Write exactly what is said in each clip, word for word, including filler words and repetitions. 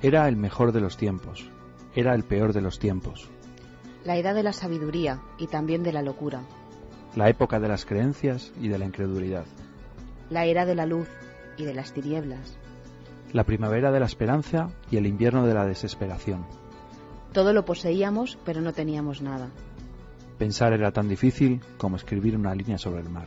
Era el mejor de los tiempos, era el peor de los tiempos. La edad de la sabiduría y también de la locura. La época de las creencias y de la incredulidad. La era de la luz y de las tinieblas. La primavera de la esperanza y el invierno de la desesperación. Todo lo poseíamos, pero no teníamos nada. Pensar era tan difícil como escribir una línea sobre el mar.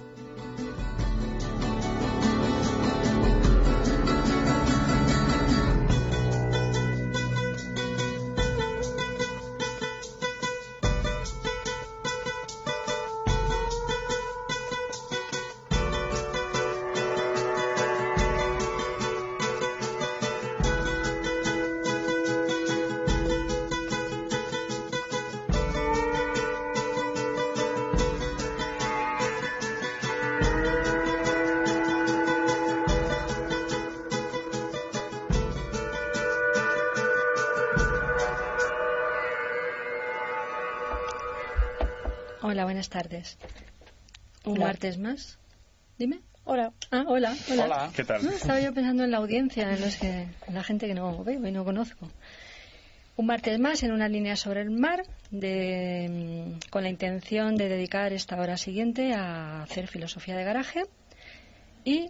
Hola, buenas tardes. Un hola. Martes más. Dime. Hola. Ah, hola. Hola. Hola. ¿Qué tal? No, estaba yo pensando en la audiencia, en los que, en la gente que no veo y no conozco. Un martes más en una línea sobre el mar, de, con la intención de dedicar esta hora siguiente a hacer filosofía de garaje. Y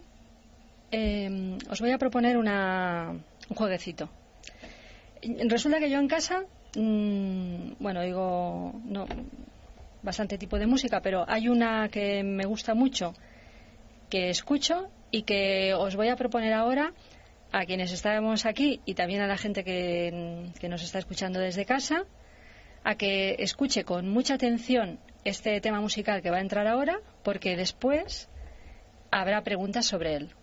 eh, os voy a proponer una, un jueguecito. Resulta que yo en casa, mmm, bueno, digo, no, bastante tipo de música, pero hay una que me gusta mucho, que escucho y que os voy a proponer ahora a quienes estamos aquí y también a la gente que, que nos está escuchando desde casa, a que escuche con mucha atención este tema musical que va a entrar ahora, porque después habrá preguntas sobre él.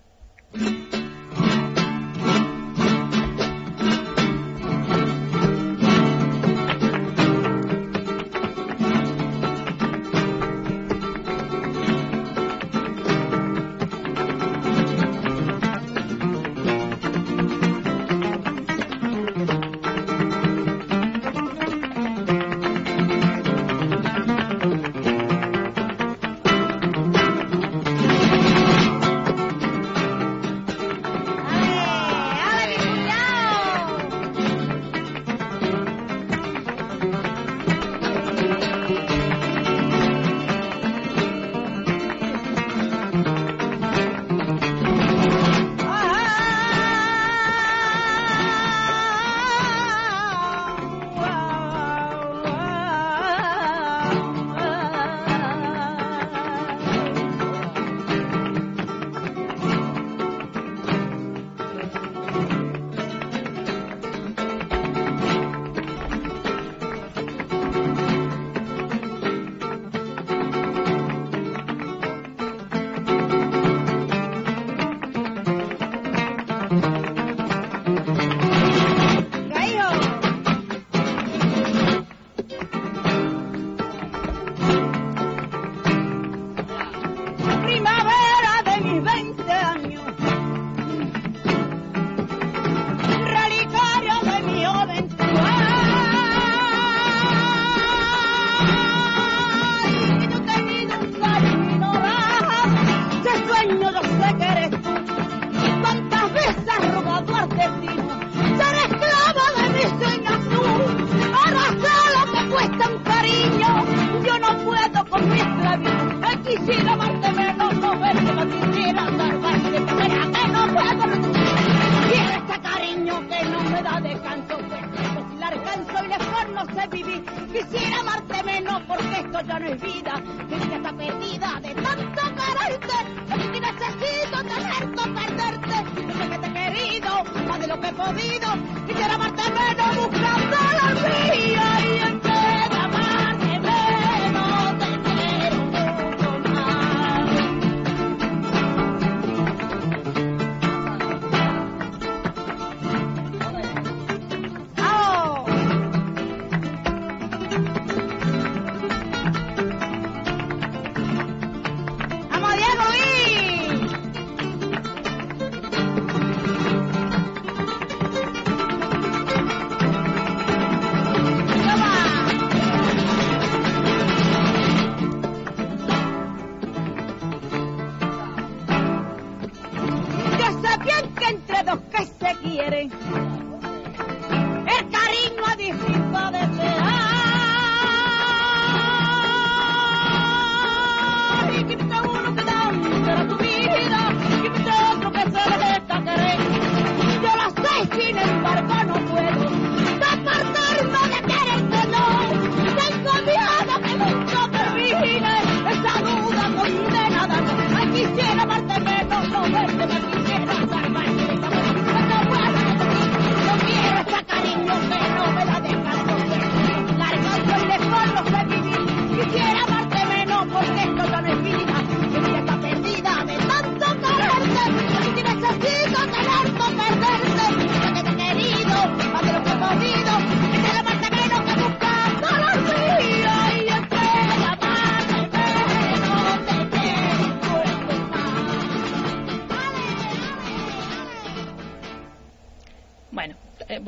Come on.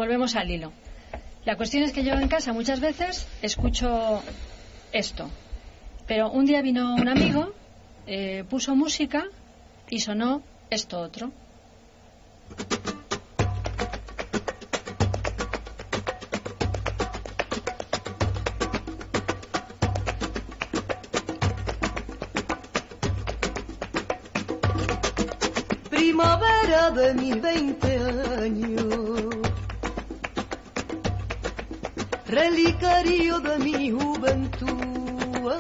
volvemos al hilo. La cuestión es que yo en casa muchas veces escucho esto, pero un día vino un amigo, eh, puso música y sonó esto otro. Primavera de mis veinte años, relicario de mi juventud,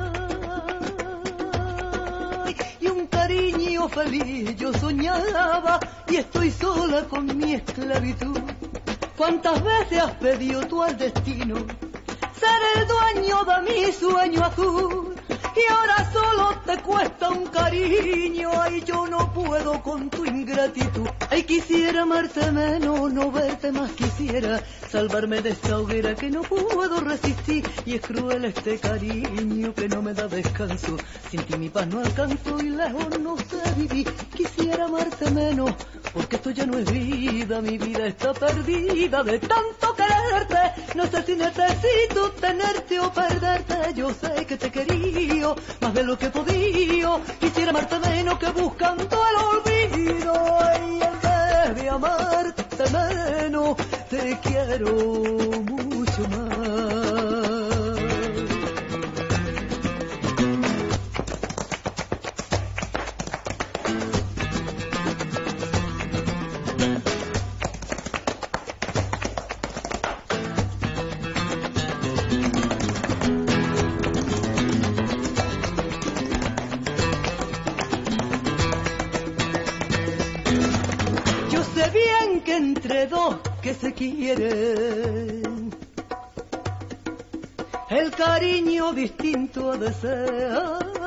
ay, y un cariño feliz yo soñaba, y estoy sola con mi esclavitud. ¿Cuántas veces has pedido tú al destino ser el dueño de mi sueño azul? Y ahora solo te cuesta un cariño, ay, yo no puedo con tu ingratitud. Ay, quisiera amarte menos, no verte más, quisiera salvarme de esta hoguera que no puedo resistir. Y es cruel este cariño que no me da descanso, sin ti mi paz no alcanzo y lejos no sé vivir. Quisiera amarte menos, porque esto ya no es vida, mi vida está perdida de tanto quererte. No sé si necesito tenerte o perderte, yo sé que te quería más de lo que he podido. Quisiera amarte menos que buscando el olvido, y en vez de amarte menos te quiero mucho más. Entre dos que se quieren, el cariño distinto ha de ser.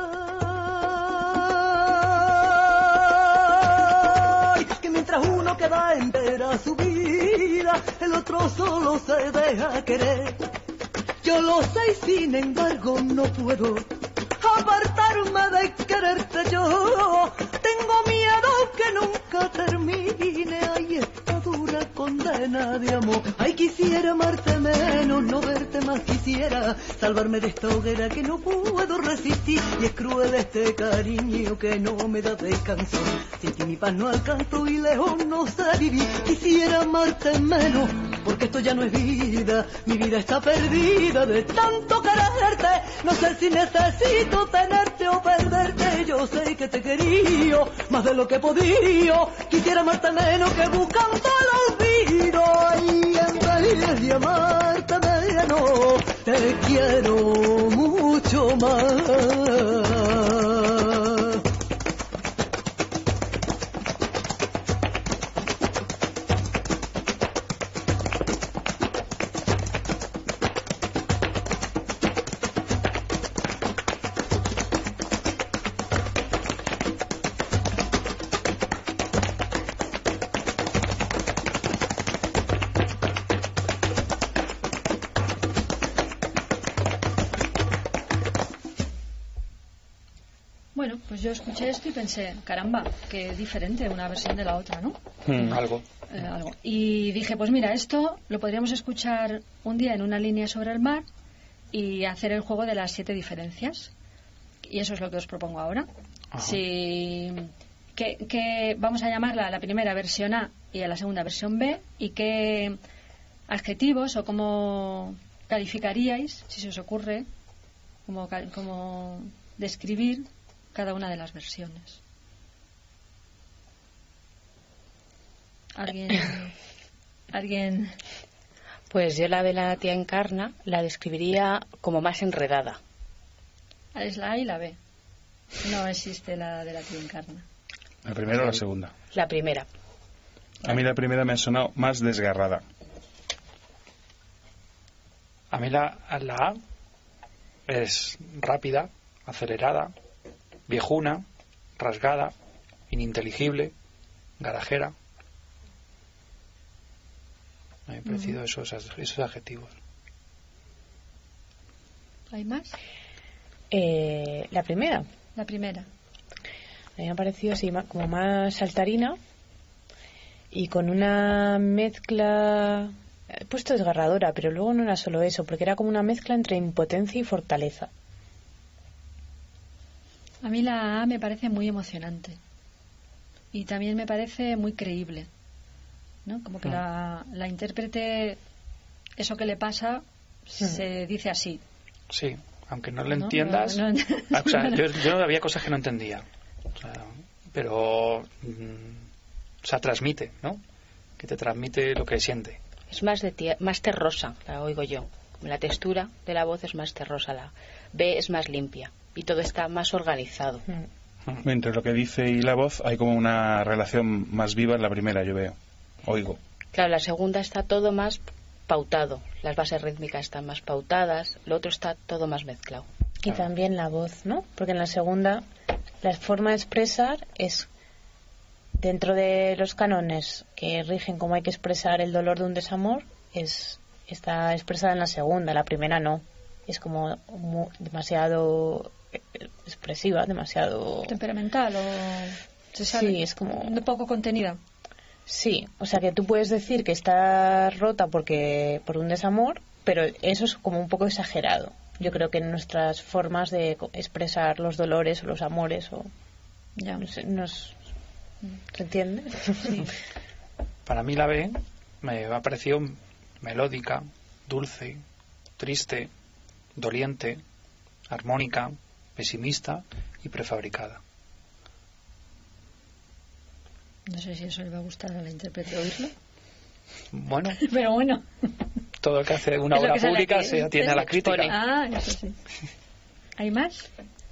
Que mientras uno queda entera su vida, el otro solo se deja querer. Yo lo sé y sin embargo no puedo apartarme de quererte yo. Tengo miedo que nunca termine, ay, esta dura condena de amor. Ay, quisiera amarte menos, no verte más, quisiera salvarme de esta hoguera que no puedo resistir. Y es cruel este cariño que no me da descanso, sin ti mi paz no alcanzo y lejos no sé vivir. Quisiera amarte menos, porque esto ya no es vida, mi vida está perdida de tanto quererte. No sé si necesito tenerte o perderte, yo sé que te quería más de lo que he podido. Quisiera amarte menos que buscando el olvido, y en vez de amarte menos te quiero mucho más. Bueno, pues yo escuché esto y pensé, caramba, qué diferente una versión de la otra, ¿no? Mm, algo. Eh, algo. Y dije, pues mira, esto lo podríamos escuchar un día en una línea sobre el mar y hacer el juego de las siete diferencias. Y eso es lo que os propongo ahora. Si, que, que vamos a llamarla a la primera versión A y a la segunda versión B, y qué adjetivos o cómo calificaríais, si se os ocurre, cómo, cómo describir cada una de las versiones. ¿Alguien? ¿Alguien? Pues yo la de la tía Encarna la describiría como más enredada. Es la A y la B. No existe la de la tía Encarna. ¿La primera o la segunda? La primera. A mí la primera me ha sonado más desgarrada. A mí la, la A es rápida, acelerada, viejuna, rasgada, ininteligible, garajera. Me han parecido mm. esos, esos adjetivos. ¿Hay más? Eh, la primera. La primera. A mí me ha parecido así como más saltarina y con una mezcla... He puesto desgarradora, pero luego no era solo eso, porque era como una mezcla entre impotencia y fortaleza. A mí la A me parece muy emocionante y también me parece muy creíble, ¿no? Como que la, la intérprete, eso que le pasa, se dice así. Sí, aunque no lo ¿No? entiendas. No, no, Ah, o sea, yo, yo había cosas que no entendía. O sea, pero. mm, o sea, transmite, ¿no? Que te transmite lo que siente. Es más de tie- más terrosa, la oigo yo. Como la textura de la voz es más terrosa, la B es más limpia y todo está más organizado. Entre lo que dice y la voz hay como una relación más viva en la primera, yo veo. Oigo. Claro, la segunda está todo más pautado, las bases rítmicas están más pautadas, lo otro está todo más mezclado. Y también la voz, ¿no? Porque en la segunda la forma de expresar es dentro de los cánones que rigen cómo hay que expresar el dolor de un desamor, es está expresada en la segunda, la primera no. Es como muy, demasiado expresiva, demasiado temperamental o se sabe, sí, es como de poco contenida. Sí, o sea que tú puedes decir que está rota porque por un desamor, pero eso es como un poco exagerado. Yo creo que en nuestras formas de expresar los dolores o los amores o ya no sé, nos ¿se entiende? Sí. Para mí la B me ha parecido melódica, dulce, triste, doliente, armónica, pesimista y prefabricada. No sé si eso le va a gustar a la intérprete oírlo. Bueno, pero bueno. Todo el que hace una obra pública se atiene a la crítica. Ah, eso sí. ¿Hay más?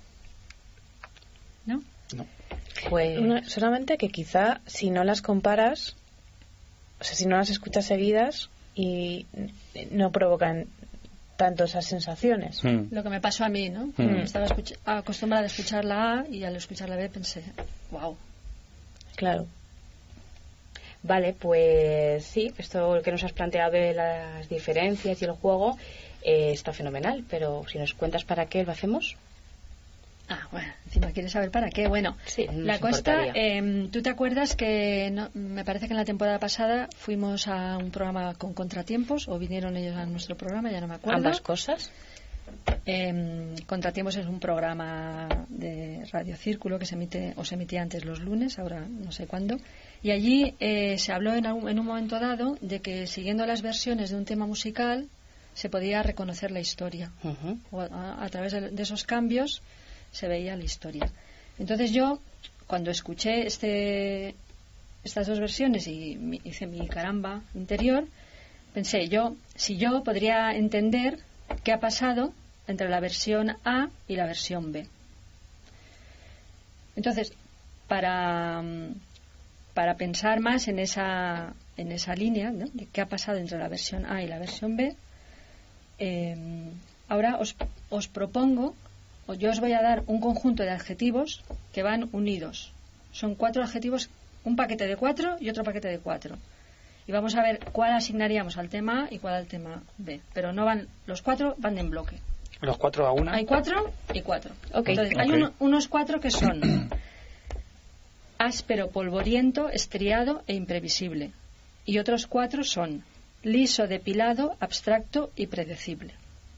¿No? No. Pues una, solamente que quizá si no las comparas, o sea, si no las escuchas seguidas y no provocan tanto esas sensaciones. Mm. Lo que me pasó a mí, ¿no? Mm. Estaba escuch- acostumbrada a escuchar la A y al escuchar la B pensé, wow. Claro. Vale, pues sí, esto que nos has planteado de las diferencias y el juego eh, está fenomenal, pero si nos cuentas para qué lo hacemos. Ah, bueno, encima quieres saber para qué. Bueno, sí, la cosa, eh, ¿tú te acuerdas que no, me parece que en la temporada pasada fuimos a un programa con Contratiempos o vinieron ellos a nuestro programa? Ya no me acuerdo. ¿Ambas cosas? Eh, Contratiempos es un programa de Radio Círculo que se emite o se emitía antes los lunes, ahora no sé cuándo. Y allí eh, se habló en, algún, en un momento dado de que siguiendo las versiones de un tema musical se podía reconocer la historia. Uh-huh. O a, a través de, de esos cambios se veía la historia. Entonces yo, cuando escuché este, estas dos versiones y mi, hice mi caramba interior, pensé yo, si yo podría entender qué ha pasado entre la versión A y la versión B. Entonces, para, para pensar más en esa, en esa línea, ¿no?, de qué ha pasado entre la versión A y la versión B, eh, ahora os, os propongo, o yo os voy a dar un conjunto de adjetivos que van unidos. Son cuatro adjetivos, un paquete de cuatro y otro paquete de cuatro. Y vamos a ver cuál asignaríamos al tema A y cuál al tema B. Pero no van, los cuatro van en bloque. ¿Los cuatro a una? Hay cuatro y cuatro. Okay. Entonces, okay. hay uno, unos cuatro que son áspero, polvoriento, estriado e imprevisible. Y otros cuatro son liso, depilado, abstracto y predecible.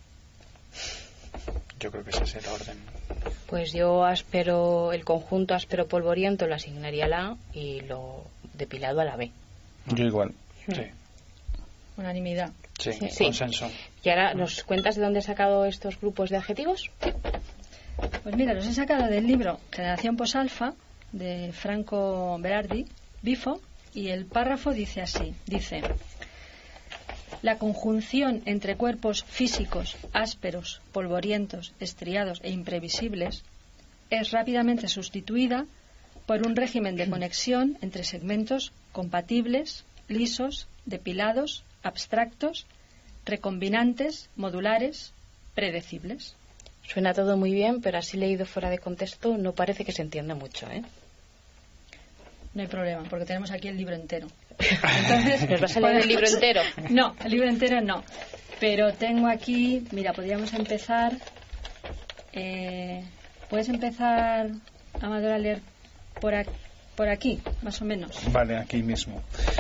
Yo creo que ese es el orden. Pues yo áspero, el conjunto áspero polvoriento lo asignaría a la A y lo depilado a la B. Yo igual. Sí. Unanimidad. Sí, sí, consenso. ¿Y ahora nos cuentas de dónde has sacado estos grupos de adjetivos? Pues mira, los he sacado del libro Generación Posalfa de Franco Berardi, Bifo, y el párrafo dice así, dice: la conjunción entre cuerpos físicos ásperos, polvorientos, estriados e imprevisibles es rápidamente sustituida por un régimen de conexión entre segmentos compatibles, lisos, depilados, abstractos, recombinantes, modulares, predecibles. Suena todo muy bien, pero así leído fuera de contexto no parece que se entienda mucho, ¿eh? No hay problema, porque tenemos aquí el libro entero. Entonces, ¿nos vas a leer el libro entero? No, el libro entero no. Pero tengo aquí, mira, podríamos empezar. Eh, ¿Puedes empezar, Amador, a leer por aquí, por aquí, más o menos? Vale, aquí mismo.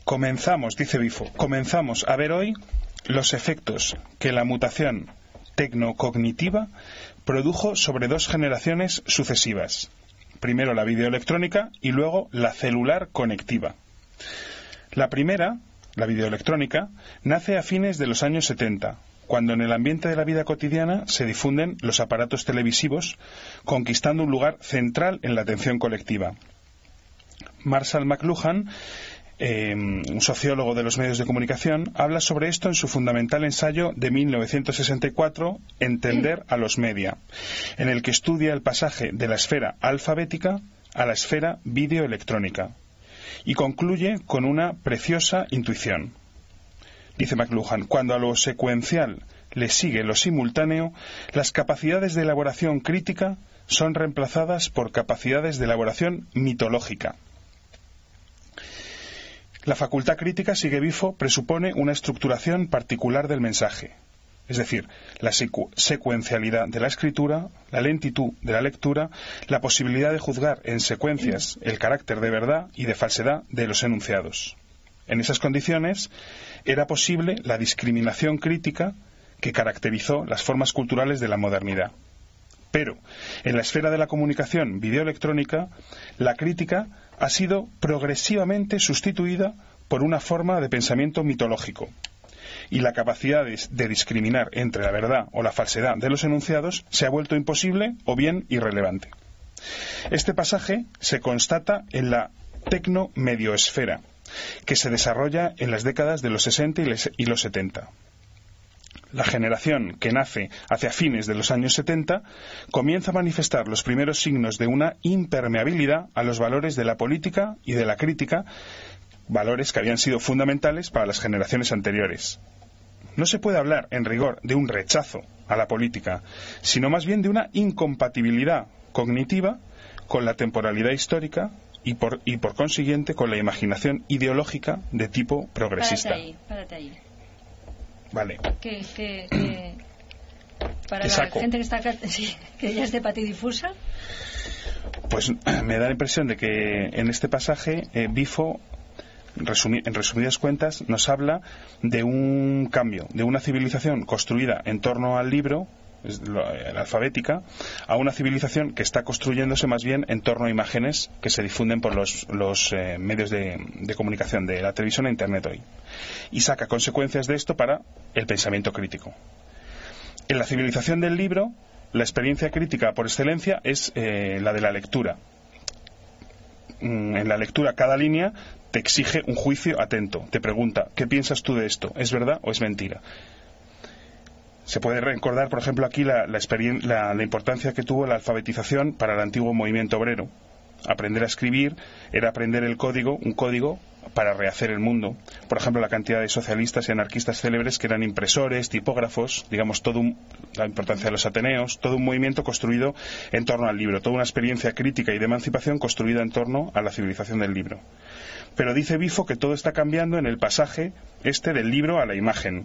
Comenzamos, dice Bifo, comenzamos a ver hoy los efectos que la mutación tecnocognitiva produjo sobre dos generaciones sucesivas. Primero la videoelectrónica y luego la celular conectiva. La primera, la videoelectrónica, nace a fines de los años setenta, cuando en el ambiente de la vida cotidiana se difunden los aparatos televisivos, conquistando un lugar central en la atención colectiva. Marshall McLuhan, eh, un sociólogo de los medios de comunicación, habla sobre esto en su fundamental ensayo de mil novecientos sesenta y cuatro, Entender a los media, en el que estudia el pasaje de la esfera alfabética a la esfera videoelectrónica, y concluye con una preciosa intuición. Dice McLuhan, cuando a lo secuencial le sigue lo simultáneo, las capacidades de elaboración crítica son reemplazadas por capacidades de elaboración mitológica. La facultad crítica, sigue Bifo, presupone una estructuración particular del mensaje, es decir, la secu- secuencialidad de la escritura, la lentitud de la lectura, la posibilidad de juzgar en secuencias el carácter de verdad y de falsedad de los enunciados. En esas condiciones era posible la discriminación crítica que caracterizó las formas culturales de la modernidad. Pero en la esfera de la comunicación videoelectrónica, la crítica ha sido progresivamente sustituida por una forma de pensamiento mitológico, y la capacidad de, de discriminar entre la verdad o la falsedad de los enunciados se ha vuelto imposible o bien irrelevante. Este pasaje se constata en la tecnomedioesfera, que se desarrolla en las décadas de los sesenta y los setenta. La generación que nace hacia fines de los años setenta comienza a manifestar los primeros signos de una impermeabilidad a los valores de la política y de la crítica, valores que habían sido fundamentales para las generaciones anteriores. No se puede hablar, en rigor, de un rechazo a la política, sino más bien de una incompatibilidad cognitiva con la temporalidad histórica y por, y por consiguiente con la imaginación ideológica de tipo progresista. Párate ahí, párate ahí. Vale. Que, que, que para ¿Qué la saco? gente que está acá, sí, que ya es de patidifusa. Pues me da la impresión de que en este pasaje eh, Bifo, resumi- en resumidas cuentas, nos habla de un cambio, de una civilización construida en torno al libro, es lo, la alfabética, a una civilización que está construyéndose más bien en torno a imágenes que se difunden por los, los eh, medios de, de comunicación de la televisión e internet hoy, y saca consecuencias de esto para el pensamiento crítico. En la civilización del libro, la experiencia crítica por excelencia es eh, la de la lectura. En la lectura, cada línea te exige un juicio atento, te pregunta, ¿qué piensas tú de esto? ¿Es verdad o es mentira? Se puede recordar, por ejemplo, aquí la, la, la, la importancia que tuvo la alfabetización para el antiguo movimiento obrero. Aprender a escribir era aprender el código, un código para rehacer el mundo. Por ejemplo, la cantidad de socialistas y anarquistas célebres que eran impresores, tipógrafos, digamos, todo un, la importancia de los ateneos, todo un movimiento construido en torno al libro, toda una experiencia crítica y de emancipación construida en torno a la civilización del libro. Pero dice Bifo que todo está cambiando en el pasaje este del libro a la imagen.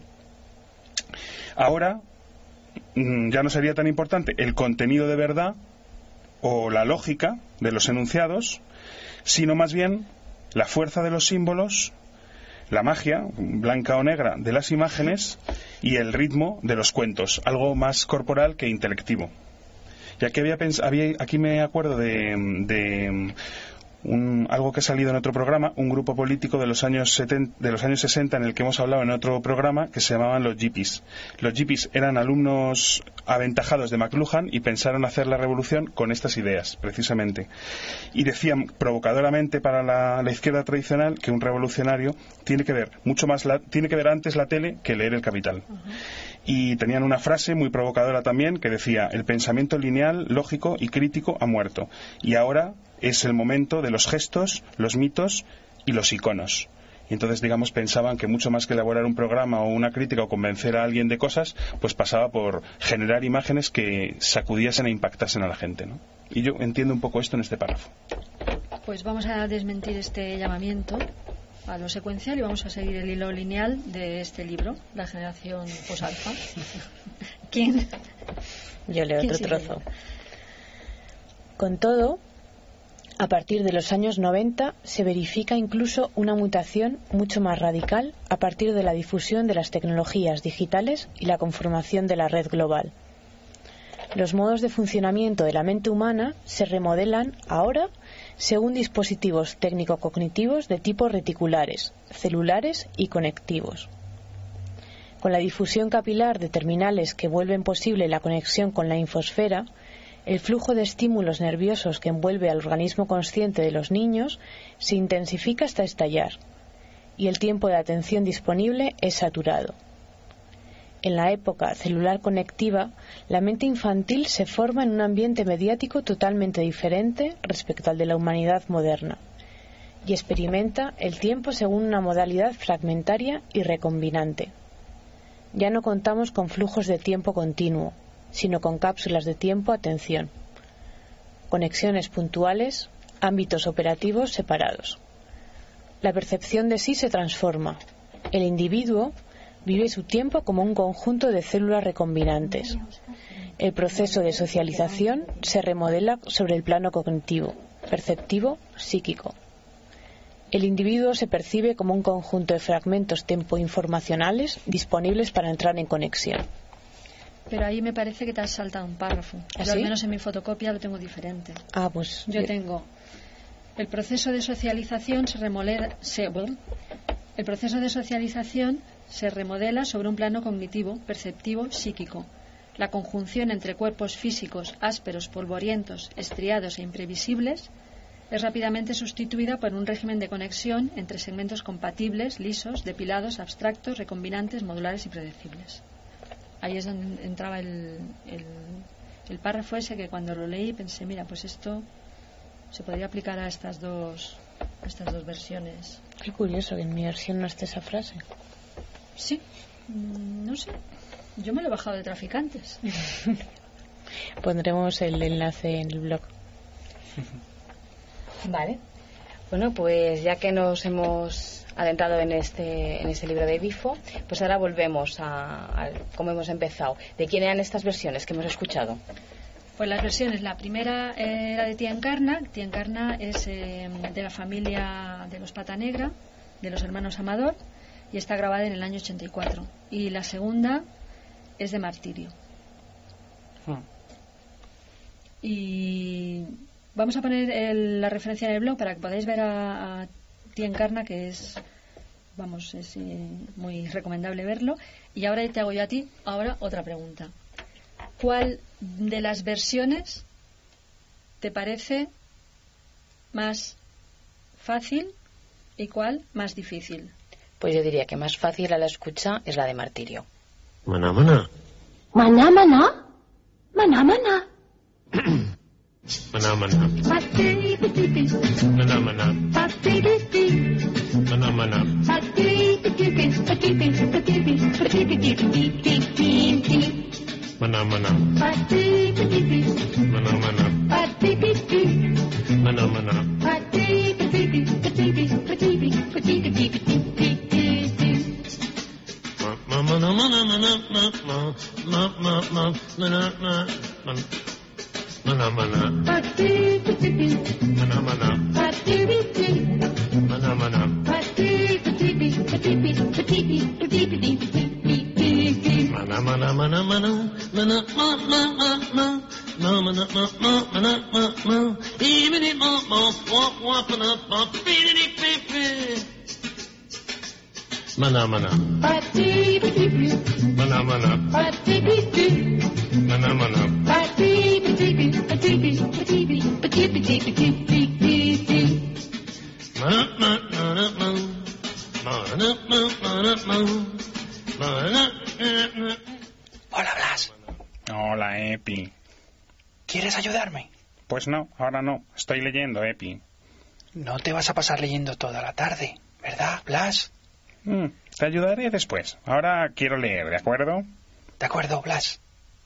Ahora ya no sería tan importante el contenido de verdad o la lógica de los enunciados, sino más bien la fuerza de los símbolos, la magia, blanca o negra, de las imágenes y el ritmo de los cuentos, algo más corporal que intelectivo. Y aquí, había pens- había, aquí me acuerdo de... de Un, algo que ha salido en otro programa, un grupo político de los años setenta, de los años sesenta, en el que hemos hablado en otro programa, que se llamaban los Yippies. Los Yippies eran alumnos aventajados de McLuhan y pensaron hacer la revolución con estas ideas, precisamente. Y decían provocadoramente para la, la izquierda tradicional que un revolucionario tiene que ver mucho más la, tiene que ver antes la tele que leer El Capital. Uh-huh. Y tenían una frase muy provocadora también que decía: el pensamiento lineal, lógico y crítico ha muerto, y ahora es el momento de los gestos, los mitos y los iconos. Y entonces, digamos, pensaban que mucho más que elaborar un programa o una crítica o convencer a alguien de cosas, pues pasaba por generar imágenes que sacudiesen e impactasen a la gente, ¿no? Y yo entiendo un poco esto en este párrafo. Pues vamos a desmentir este llamamiento a lo secuencial y vamos a seguir el hilo lineal de este libro, La generación posalfa. ¿Quién? Yo leo ¿Quién otro sigue? trozo. Con todo, A partir de los años noventa se verifica incluso una mutación mucho más radical a partir de la difusión de las tecnologías digitales y la conformación de la red global. Los modos de funcionamiento de la mente humana se remodelan ahora según dispositivos técnico-cognitivos de tipo reticulares, celulares y conectivos. Con la difusión capilar de terminales que vuelven posible la conexión con la infosfera, el flujo de estímulos nerviosos que envuelve al organismo consciente de los niños se intensifica hasta estallar, y el tiempo de atención disponible es saturado. En la época celular conectiva, la mente infantil se forma en un ambiente mediático totalmente diferente respecto al de la humanidad moderna, y experimenta el tiempo según una modalidad fragmentaria y recombinante. Ya no contamos con flujos de tiempo continuo, sino con cápsulas de tiempo-atención, conexiones puntuales, ámbitos operativos separados. La percepción de sí se transforma. El individuo vive su tiempo como un conjunto de células recombinantes. El proceso de socialización se remodela sobre el plano cognitivo, perceptivo, psíquico. El individuo se percibe como un conjunto de fragmentos tempo-informacionales disponibles para entrar en conexión. Pero ahí me parece que te has saltado un párrafo. ¿Ah, Yo al sí? menos en mi fotocopia lo tengo diferente. Ah, pues Yo tengo el proceso de socialización se remodela, se, bueno, el proceso de socialización se remodela sobre un plano cognitivo, perceptivo, psíquico. La conjunción entre cuerpos físicos ásperos, polvorientos, estriados e imprevisibles es rápidamente sustituida por un régimen de conexión entre segmentos compatibles, lisos, depilados, abstractos, recombinantes, modulares y predecibles. Ahí es donde entraba el, el, el párrafo ese que cuando lo leí pensé, mira, pues esto se podría aplicar a estas dos, a estas dos versiones. Qué curioso que en mi versión no esté esa frase. Sí, no sé. Yo me lo he bajado de Traficantes. Pondremos el enlace en el blog. Vale. Bueno, pues ya que nos hemos adentrado en este en este libro de Bifo, pues ahora volvemos a, a cómo hemos empezado. ¿De quién eran estas versiones que hemos escuchado? Pues las versiones, la primera era de Tía Encarna. Tía Encarna es eh, de la familia de los Pata Negra, de los hermanos Amador, y está grabada en el año ochenta y cuatro. Y la segunda es de Martirio. Hmm. Y vamos a poner el, la referencia en el blog para que podáis ver a, a Tía Encarna, que es, vamos, es eh, muy recomendable verlo. Y ahora te hago yo a ti ahora otra pregunta. ¿Cuál de las versiones te parece más fácil y cuál más difícil? Pues yo diría que más fácil a la escucha es la de Martirio. Maná, maná. Maná, maná. Maná, maná. Maná, maná. Maná, maná. Maná, maná. Maná, maná. Maná, maná. Maná, maná. Maná, maná. Maná, maná. Maná, maná. Hola, Blas. Hola, Epi. ¿Quieres ayudarme? Pues no, ahora no. Estoy leyendo, Epi. No te vas a pasar leyendo toda la tarde, ¿verdad, Blas? Mm, te ayudaré después. Ahora quiero leer, ¿de acuerdo? De acuerdo, Blas.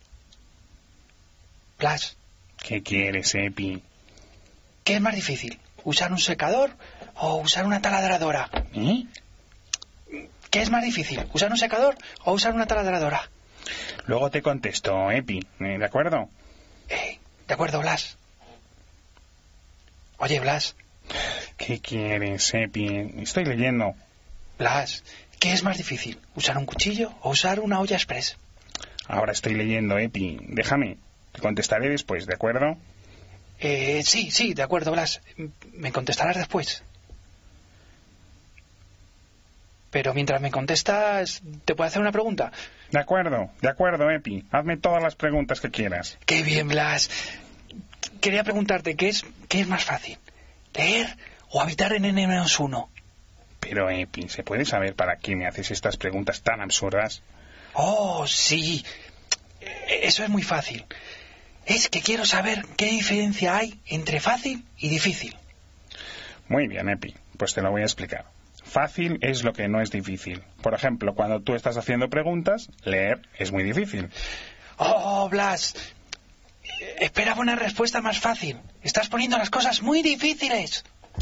Blas, ¿Qué quieres, Epi? ¿qué es más difícil? ¿Usar un secador o usar una taladradora? ¿Eh? ¿Qué es más difícil? ¿Usar un secador o usar una taladradora? Luego te contesto, Epi. ¿De acuerdo? Eh, de acuerdo, Blas. Oye, Blas. ¿Qué quieres, Epi? Estoy leyendo. Blas, ¿qué es más difícil? ¿Usar un cuchillo o usar una olla express? Ahora estoy leyendo, Epi. Déjame. Te contestaré después, ¿de acuerdo? Eh, sí, sí, de acuerdo, Blas. ¿Me contestarás después? Pero mientras me contestas, ¿te puedo hacer una pregunta? De acuerdo, de acuerdo, Epi. Hazme todas las preguntas que quieras. ¡Qué bien, Blas! Quería preguntarte, ¿qué es, qué es más fácil? ¿Leer o habitar en ene menos uno? Pero, Epi, ¿se puede saber para qué me haces estas preguntas tan absurdas? Oh, sí. Eso es muy fácil. Es que quiero saber qué diferencia hay entre fácil y difícil. Muy bien, Epi. Pues te lo voy a explicar. Fácil es lo que no es difícil. Por ejemplo, cuando tú estás haciendo preguntas, leer es muy difícil. Oh, Blas. Esperaba una respuesta más fácil. Estás poniendo las cosas muy difíciles.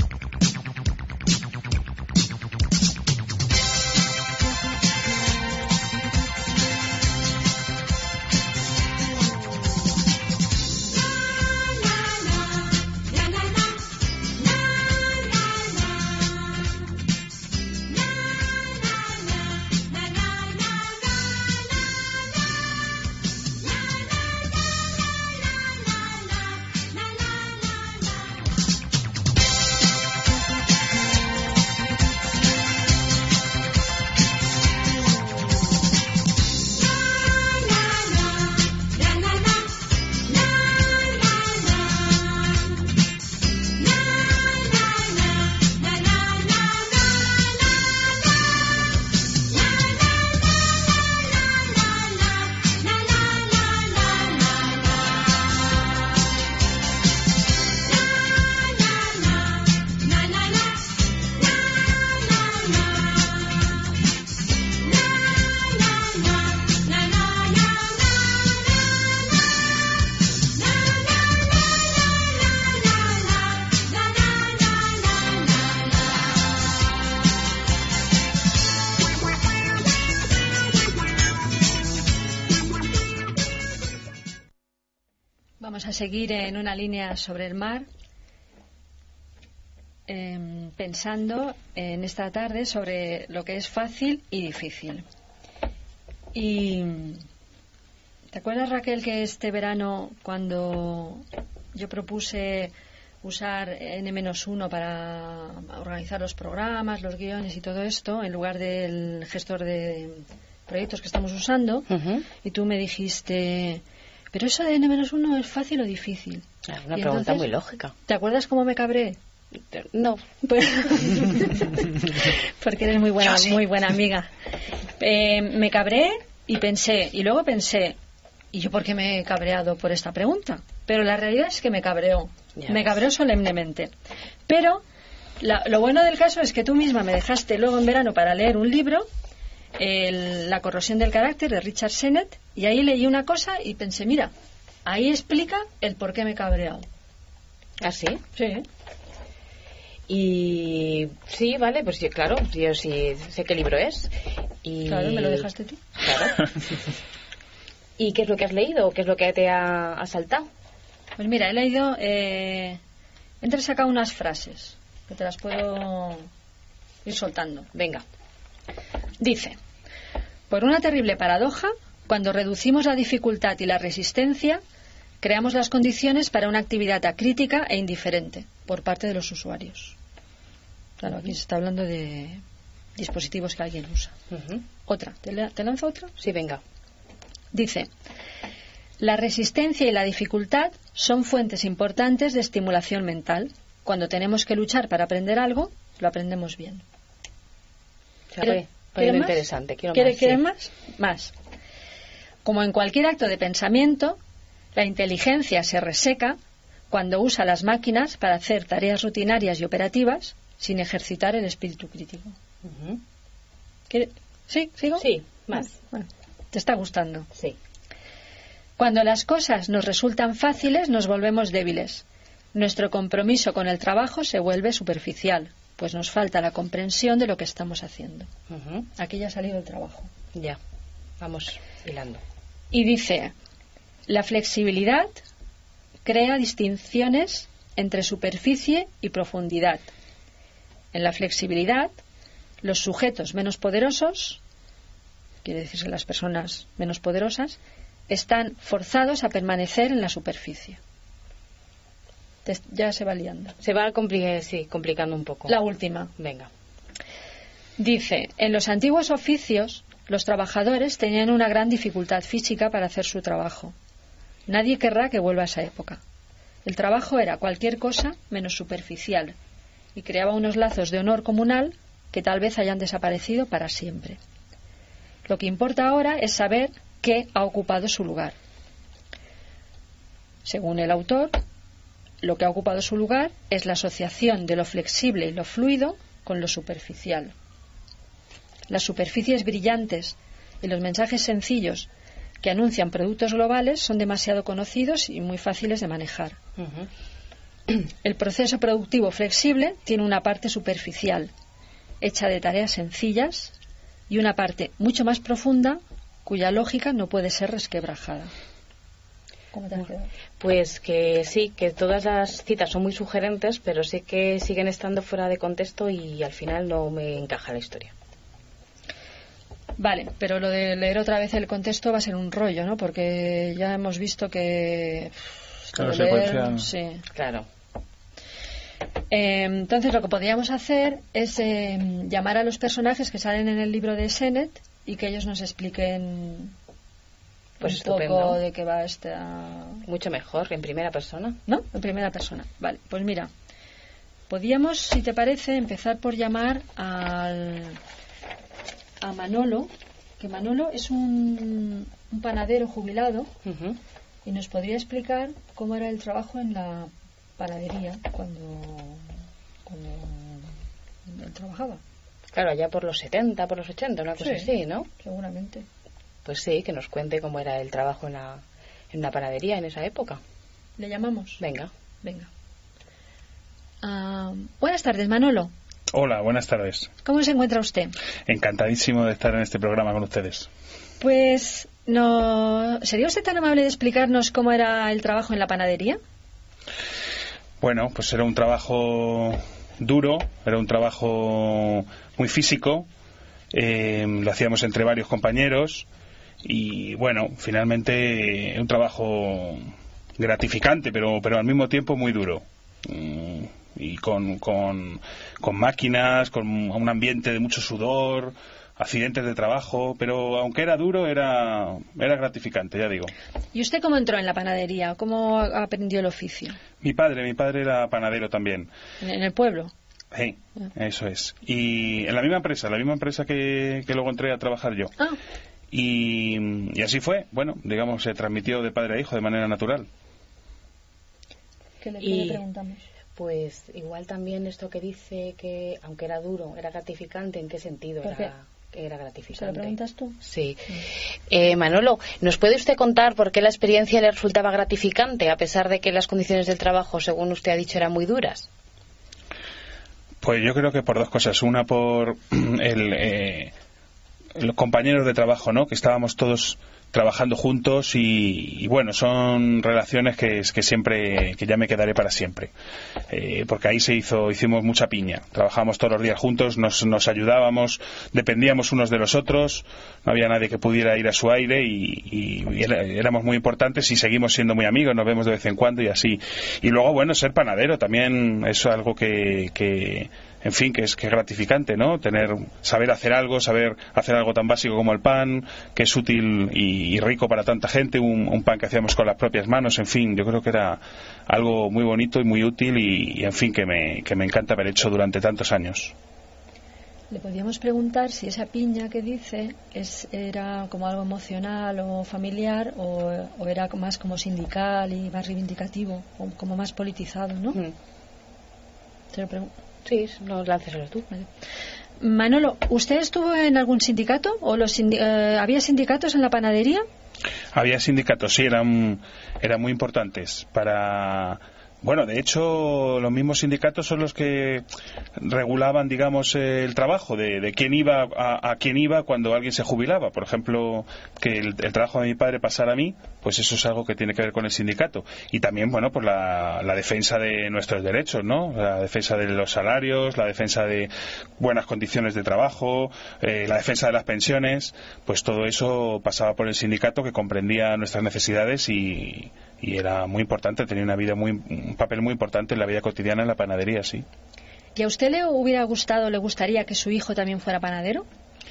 Vamos a seguir en una línea sobre el mar, eh, pensando en esta tarde sobre lo que es fácil y difícil. Y ¿te acuerdas, Raquel, que este verano, cuando yo propuse usar ene menos uno para organizar los programas, los guiones y todo esto, en lugar del gestor de proyectos que estamos usando, uh-huh. y tú me dijiste... Pero eso de ene menos uno es fácil o difícil. Es una y pregunta entonces, muy lógica. ¿Te acuerdas cómo me cabré? No. Porque eres muy buena, sí. muy buena amiga. Eh, me cabré y pensé, y luego pensé, ¿y yo por qué me he cabreado por esta pregunta? Pero la realidad es que me cabreó. Ya me ves. cabreó solemnemente. Pero la, lo bueno del caso es que tú misma me dejaste luego en verano para leer un libro, el, La corrosión del carácter, de Richard Sennett, y ahí leí una cosa y pensé, mira, ahí explica el por qué me he cabreado. ¿Ah, sí? Sí. Y sí, vale, pues sí, claro, yo sí sé qué libro es. Y... Claro, me lo dejaste tú. Claro. ¿Y qué es lo que has leído? ¿Qué es lo que te ha asaltado? Pues mira, he leído, eh, he entresacado unas frases que te las puedo ir soltando. Venga. Dice, por una terrible paradoja, cuando reducimos la dificultad y la resistencia, creamos las condiciones para una actividad acrítica e indiferente por parte de los usuarios. Claro, aquí se está hablando de dispositivos que alguien usa. Uh-huh. Otra, ¿te, la, ¿te lanzo otra? Sí, venga. Dice, la resistencia y la dificultad son fuentes importantes de estimulación mental. Cuando tenemos que luchar para aprender algo, lo aprendemos bien. ¿Quiere, ¿quiere más? Interesante. Quiero ¿Quiere, más, ¿quiere sí. más? Más. Como en cualquier acto de pensamiento, la inteligencia se reseca cuando usa las máquinas para hacer tareas rutinarias y operativas sin ejercitar el espíritu crítico. Uh-huh. ¿Sí? ¿Sigo? Sí, más. Bueno, ¿te está gustando? Sí. Cuando las cosas nos resultan fáciles, nos volvemos débiles. Nuestro compromiso con el trabajo se vuelve superficial, pues nos falta la comprensión de lo que estamos haciendo. Uh-huh. Aquí ya ha salido el trabajo. Ya, vamos hilando. Y dice, la flexibilidad crea distinciones entre superficie y profundidad. En la flexibilidad, los sujetos menos poderosos, quiere decirse las personas menos poderosas, están forzados a permanecer en la superficie. Ya se va liando. Se va compli- sí, complicando un poco. La última. Venga. Dice, en los antiguos oficios, los trabajadores tenían una gran dificultad física para hacer su trabajo. Nadie querrá que vuelva a esa época. El trabajo era cualquier cosa menos superficial y creaba unos lazos de honor comunal que tal vez hayan desaparecido para siempre. Lo que importa ahora es saber qué ha ocupado su lugar. Según el autor, lo que ha ocupado su lugar es la asociación de lo flexible y lo fluido con lo superficial. Las superficies brillantes y los mensajes sencillos que anuncian productos globales son demasiado conocidos y muy fáciles de manejar. Uh-huh. El proceso productivo flexible tiene una parte superficial, hecha de tareas sencillas, y una parte mucho más profunda, cuya lógica no puede ser resquebrajada. ¿Cómo te has quedado? Pues que sí, que todas las citas son muy sugerentes, pero sí que siguen estando fuera de contexto y al final no me encaja la historia. Vale, pero lo de leer otra vez el contexto va a ser un rollo, ¿no? Porque ya hemos visto que... Claro, leer, secuencia... sí. Claro. Eh, entonces lo que podríamos hacer es eh, llamar a los personajes que salen en el libro de Sennett y que ellos nos expliquen pues un estupendo. poco de qué va esta... Mucho mejor, en primera persona. ¿No? En primera persona. Vale, pues mira, podríamos, si te parece, empezar por llamar al... a Manolo, que Manolo es un, un panadero jubilado. Uh-huh. Y nos podría explicar cómo era el trabajo en la panadería cuando, cuando él trabajaba. Claro, allá por los setenta, por los ochenta, una cosa sí, así, ¿no? Seguramente. Pues sí, que nos cuente cómo era el trabajo en la, en la panadería en esa época. ¿Le llamamos? Venga. Venga. Uh, buenas tardes, Manolo. Hola, buenas tardes. ¿Cómo se encuentra usted? Encantadísimo de estar en este programa con ustedes. Pues, no, ¿sería usted tan amable de explicarnos cómo era el trabajo en la panadería? Bueno, pues era un trabajo duro, era un trabajo muy físico, eh, lo hacíamos entre varios compañeros y, bueno, finalmente un trabajo gratificante, pero, pero al mismo tiempo muy duro. Mm. Y con, con, con máquinas, con un ambiente de mucho sudor, accidentes de trabajo, pero aunque era duro, era, era gratificante, ya digo. ¿Y usted cómo entró en la panadería? ¿Cómo aprendió el oficio? Mi padre, mi padre era panadero también. ¿En el pueblo? Sí, eso es. Y en la misma empresa, la misma empresa que, que luego entré a trabajar yo. Ah. Y, y así fue, bueno, digamos, se transmitió de padre a hijo de manera natural. ¿Qué le, y... ¿qué le preguntamos? Pues igual también esto que dice que aunque era duro, era gratificante, ¿en qué sentido era, era gratificante? ¿Se lo preguntas tú? Sí. sí. Eh, Manolo, ¿nos puede usted contar por qué la experiencia le resultaba gratificante, a pesar de que las condiciones del trabajo, según usted ha dicho, eran muy duras? Pues yo creo que por dos cosas. Una, por el, eh, los compañeros de trabajo, ¿no? Que estábamos todos trabajando juntos y, y bueno, son relaciones que, que siempre, que ya me quedaré para siempre, eh, porque ahí se hizo, hicimos mucha piña, trabajábamos todos los días juntos, nos, nos ayudábamos, dependíamos unos de los otros, no había nadie que pudiera ir a su aire y, y, y éramos muy importantes y seguimos siendo muy amigos, nos vemos de vez en cuando y así. Y luego, bueno, ser panadero también es algo que, que en fin, que es, que es gratificante, ¿no? Tener, saber hacer algo, saber hacer algo tan básico como el pan, que es útil y, y rico para tanta gente, un, un pan que hacíamos con las propias manos, en fin, yo creo que era algo muy bonito y muy útil y, y en fin, que me, que me encanta haber hecho durante tantos años. Le podríamos preguntar si esa piña que dice es, era como algo emocional o familiar o, o era más como sindical y más reivindicativo, o como más politizado, ¿no? Mm. Se lo pregunto. Sí, no, lánceselo tú. Vale. Manolo, ¿usted estuvo en algún sindicato? ¿O los sindi- eh, había sindicatos en la panadería? Había sindicatos, sí, eran, eran muy importantes para, Bueno, de hecho, los mismos sindicatos son los que regulaban, digamos, eh, el trabajo de, de quién iba a, a quién iba cuando alguien se jubilaba. Por ejemplo, que el, el trabajo de mi padre pasara a mí, pues eso es algo que tiene que ver con el sindicato. Y también, bueno, pues la, la defensa de nuestros derechos, ¿no? La defensa de los salarios, la defensa de buenas condiciones de trabajo, eh, la defensa de las pensiones, pues todo eso pasaba por el sindicato, que comprendía nuestras necesidades y, y era muy importante, tenía una vida muy, un papel muy importante en la vida cotidiana en la panadería, sí. ¿Y a usted le hubiera gustado, le gustaría que su hijo también fuera panadero?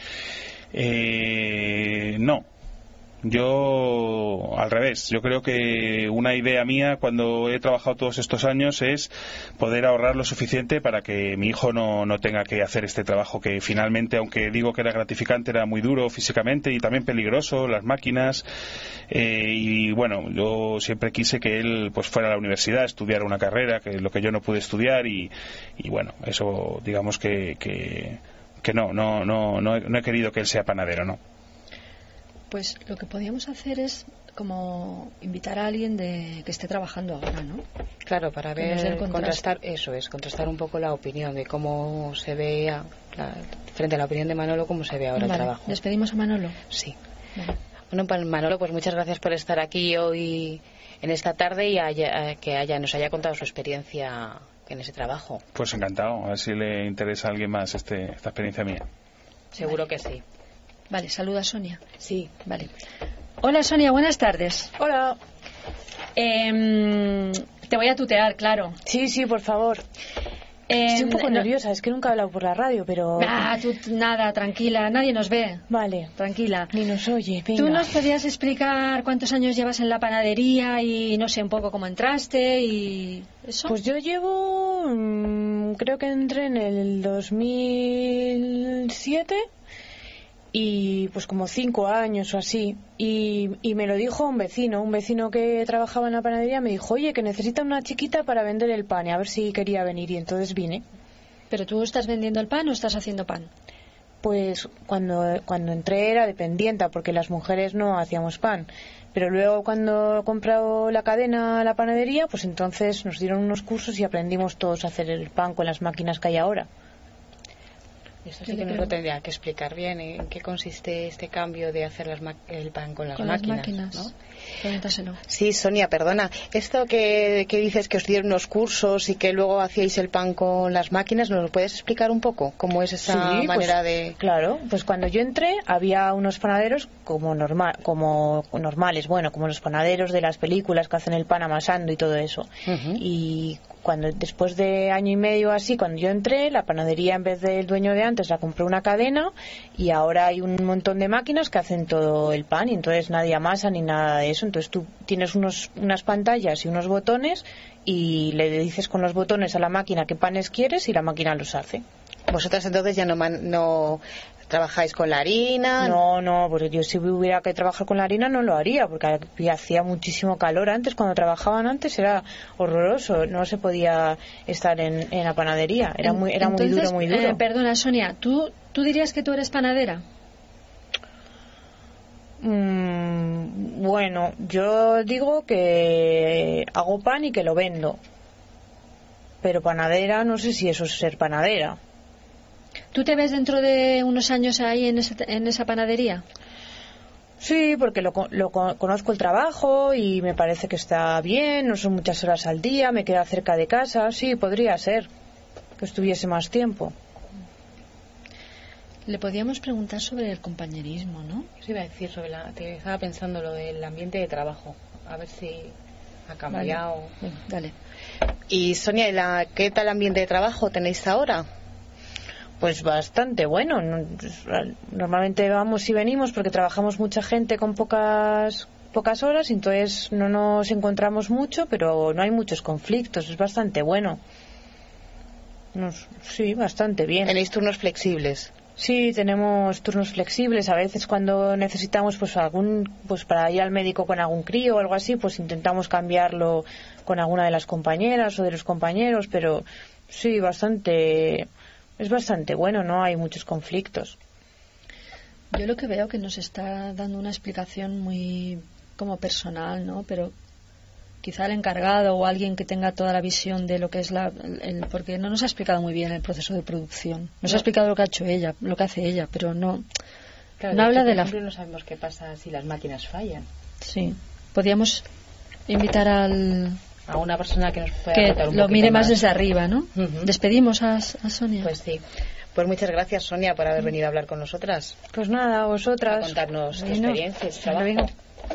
Eh, no. Yo, al revés, yo creo que una idea mía cuando he trabajado todos estos años es poder ahorrar lo suficiente para que mi hijo no, no tenga que hacer este trabajo que finalmente, aunque digo que era gratificante, era muy duro físicamente y también peligroso, las máquinas, eh, y bueno, yo siempre quise que él pues fuera a la universidad, estudiara una carrera, que es lo que yo no pude estudiar y, y bueno, eso digamos que, que, que no, no, no, no he, no he querido que él sea panadero, ¿no? Pues lo que podríamos hacer es como invitar a alguien de que esté trabajando ahora, ¿no? Claro, para Que nos dé ver, el contraste. contrastar, eso es, contrastar un poco la opinión de cómo se ve a- la- frente a la opinión de Manolo, cómo se ve ahora Vale, el trabajo. despedimos a Manolo. Sí. Vale. Bueno, pa- Manolo, pues muchas gracias por estar aquí hoy en esta tarde y haya- que haya, nos haya contado su experiencia en ese trabajo. Pues encantado, a ver si le interesa a alguien más este, esta experiencia mía. Seguro que sí. Vale, saluda a Sonia. Sí. Vale. Hola Sonia, buenas tardes. Hola. Em, te voy a tutear, claro. Sí, sí, por favor. Em, Estoy un poco no- nerviosa, es que nunca he hablado por la radio, pero... Ah, tú, nada, tranquila, nadie nos ve. Vale, Tranquila. ni nos oye, venga. ¿Tú nos podrías explicar cuántos años llevas en la panadería y no sé, un poco cómo entraste y eso? Pues yo llevo... mm, creo que entré en el dos mil siete y pues como cinco años o así. Y, y me lo dijo un vecino, un vecino que trabajaba en la panadería, me dijo, oye, que necesita una chiquita para vender el pan, y a ver si quería venir, y entonces vine. ¿Pero tú estás vendiendo el pan o estás haciendo pan? Pues cuando, cuando entré era dependienta, porque las mujeres no hacíamos pan. Pero luego cuando he comprado la cadena a la panadería, pues entonces nos dieron unos cursos y aprendimos todos a hacer el pan con las máquinas que hay ahora. Esto sí que nos lo tendría que explicar bien en qué consiste este cambio de hacer las ma- el pan con las Con máquinas. las máquinas. ¿no? Pregúntaselo. Sí, Sonia, perdona. Esto que, que dices que os dieron unos cursos y que luego hacíais el pan con las máquinas, ¿nos lo puedes explicar un poco? ¿Cómo es esa Sí, manera pues, de...? Claro, pues cuando yo entré había unos panaderos como normal, como normales, bueno, como los panaderos de las películas que hacen el pan amasando y todo eso. Ujú. Y cuando después de año y medio así, cuando yo entré, la panadería en vez del dueño de antes la compró una cadena y ahora hay un montón de máquinas que hacen todo el pan y entonces nadie amasa ni nada de eso. Entonces tú tienes unos, unas pantallas y unos botones y le dices con los botones a la máquina qué panes quieres y la máquina los hace. Vosotras entonces ya no, man- no trabajáis con la harina. No, no, porque yo si hubiera que trabajar con la harina no lo haría, porque aquí hacía muchísimo calor antes, cuando trabajaban antes era horroroso, no se podía estar en, en la panadería, era muy, era Entonces, muy duro, muy duro. eh, perdona, Sonia, ¿tú, ¿tú dirías que tú eres panadera? Mm, bueno, yo digo que hago pan y que lo vendo, pero panadera, no sé si eso es ser panadera. ¿Tú te ves dentro de unos años ahí en, ese- en esa panadería? Sí, porque lo, co- lo co- conozco el trabajo y me parece que está bien, no son muchas horas al día, me queda cerca de casa, sí, podría ser que estuviese más tiempo. Le podíamos preguntar sobre el compañerismo, ¿no? Yo iba a decir sobre la... Te estaba pensando lo del ambiente de trabajo. A ver si ha cambiado. Vale. Venga, dale. Y Sonia, ¿y la, ¿qué tal ambiente de trabajo tenéis ahora? Pues bastante bueno. No- Normalmente vamos y venimos porque trabajamos mucha gente con pocas pocas horas, entonces no nos encontramos mucho, pero no hay muchos conflictos. Es bastante bueno. Nos- sí, bastante bien. ¿Tenéis turnos flexibles? Sí, tenemos turnos flexibles. A veces cuando necesitamos pues algún pues para ir al médico con algún crío o algo así, pues intentamos cambiarlo con alguna de las compañeras o de los compañeros, pero sí, bastante es bastante bueno, no hay muchos conflictos. Yo lo que veo que nos está dando una explicación muy como personal, ¿no? Pero quizá el encargado o alguien que tenga toda la visión de lo que es la... El, porque no nos ha explicado muy bien el proceso de producción. Nos no. ha explicado lo que ha hecho ella, lo que hace ella, pero no, claro, no habla que, de la... no sabemos qué pasa si las máquinas fallan. Sí, podríamos invitar al... a una persona que nos pueda que contar un lo mire más, más desde arriba, ¿no? Uh-huh. Despedimos a, a Sonia. Pues sí. Pues muchas gracias, Sonia, por haber venido a hablar con nosotras. Pues nada, a vosotras. A contarnos tu Bueno, experiencia, tu trabajo. venga.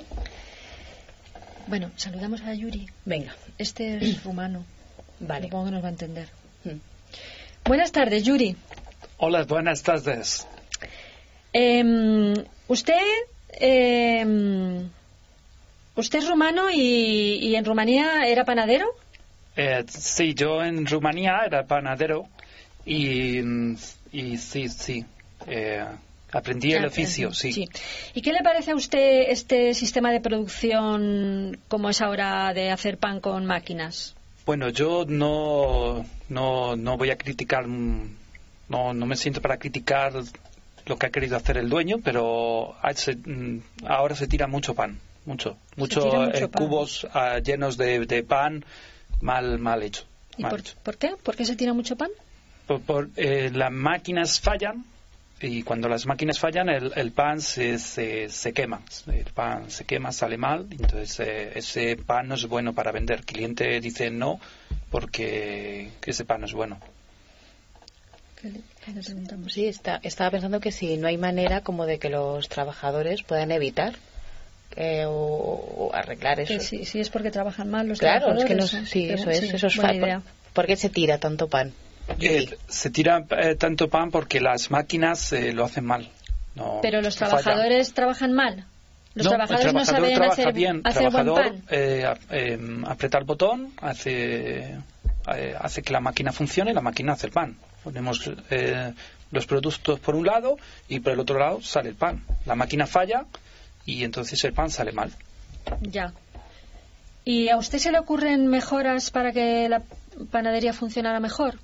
Bueno, saludamos a Yuri. Venga. Este es rumano. Vale. Supongo que nos va a entender. Hmm. Buenas tardes, Yuri. Hola, buenas tardes. Eh, usted... Eh, usted es rumano y, y en Rumanía era panadero. Eh, sí, yo en Rumanía era panadero y, y sí, sí, eh, aprendí el oficio, sí. sí. ¿Y qué le parece a usted este sistema de producción como es ahora de hacer pan con máquinas? Bueno, yo no, no, no voy a criticar, no, no me siento para criticar lo que ha querido hacer el dueño, pero se, ahora se tira mucho pan, mucho, mucho, mucho eh, pan. Cubos uh, llenos de, de pan mal, mal hecho. ¿Y mal por, hecho. por qué? ¿Por qué se tira mucho pan? Por, por, eh, las máquinas fallan y cuando las máquinas fallan el, el pan se, se, se quema, el pan se quema, sale mal, entonces eh, ese pan no es bueno para vender. El cliente dice no porque ese pan no es bueno. ¿Qué le, qué le preguntamos? Sí, está, estaba pensando que si no hay manera como de que los trabajadores puedan evitar eh, o, o arreglar eso. Que si, si es porque trabajan mal los claro, trabajadores. Es que no, sí, pero, eso es, sí, eso es buena fa- idea. ¿Por, ¿Por qué se tira tanto pan? Eh, se tira eh, tanto pan porque las máquinas eh, lo hacen mal. No, pero los trabajadores fallan. trabajan mal. Los no, trabajadores el trabajador no saben trabaja hacer, bien. hacer trabajador, buen pan. Eh, eh, aprieta el botón, hace, eh, hace que la máquina funcione y la máquina hace el pan. Ponemos eh, los productos por un lado y por el otro lado sale el pan. La máquina falla y entonces el pan sale mal. Ya. ¿Y a usted se le ocurren mejoras para que la panadería funcionara mejor?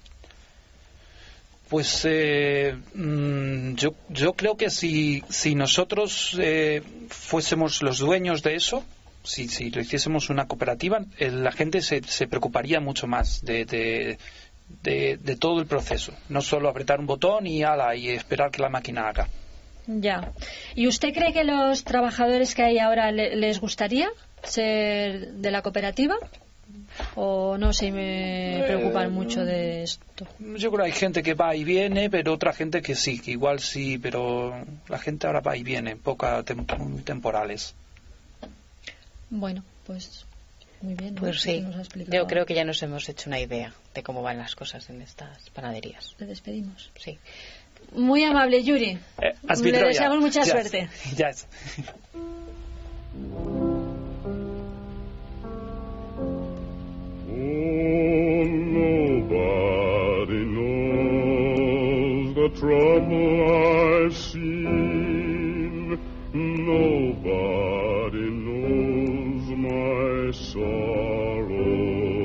Pues eh, mmm, yo, yo creo que si, si nosotros eh, fuésemos los dueños de eso, si, si lo hiciésemos una cooperativa, eh, la gente se, se preocuparía mucho más de, de, de, de todo el proceso. No solo apretar un botón y, ala, y esperar que la máquina haga. Ya. ¿Y usted cree que los trabajadores que hay ahora le, les gustaría ser de la cooperativa? ¿O no se me preocupan eh, mucho de esto? Yo creo que hay gente que va y viene, pero otra gente que sí, que igual sí, pero la gente ahora va y viene, poca tem- muy temporales. Bueno, pues muy bien. Pues sí, nos ha explicado. Yo creo que ya nos hemos hecho una idea de cómo van las cosas en estas panaderías. Le despedimos. Sí. Muy amable, Yuri. Eh, Le deseamos mucha yes. suerte. Yes. Trouble I've seen, nobody knows my sorrow,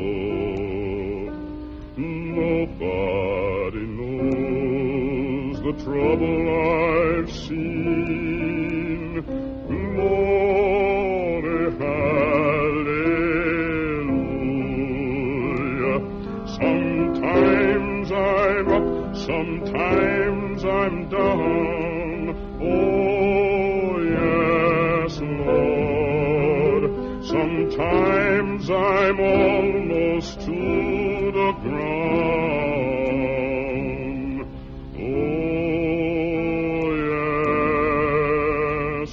nobody knows the trouble I've seen, glory, hallelujah, sometimes I'm up, sometimes I'm down, oh yes, Lord, sometimes I'm almost to the ground, oh yes,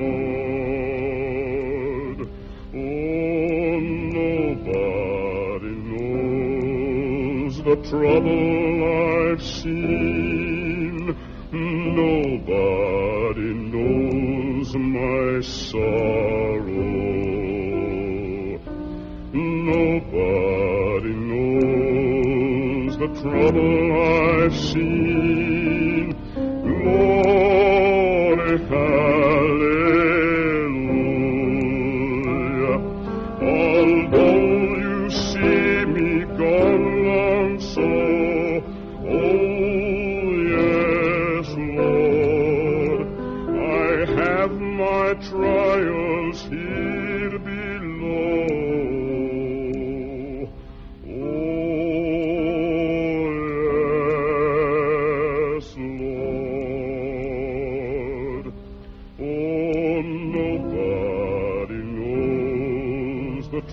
Lord, oh nobody knows the trouble I've seen, nobody knows my sorrow, nobody knows the trouble I've seen, glory, hallelujah, although you see me gone long so, trials here below,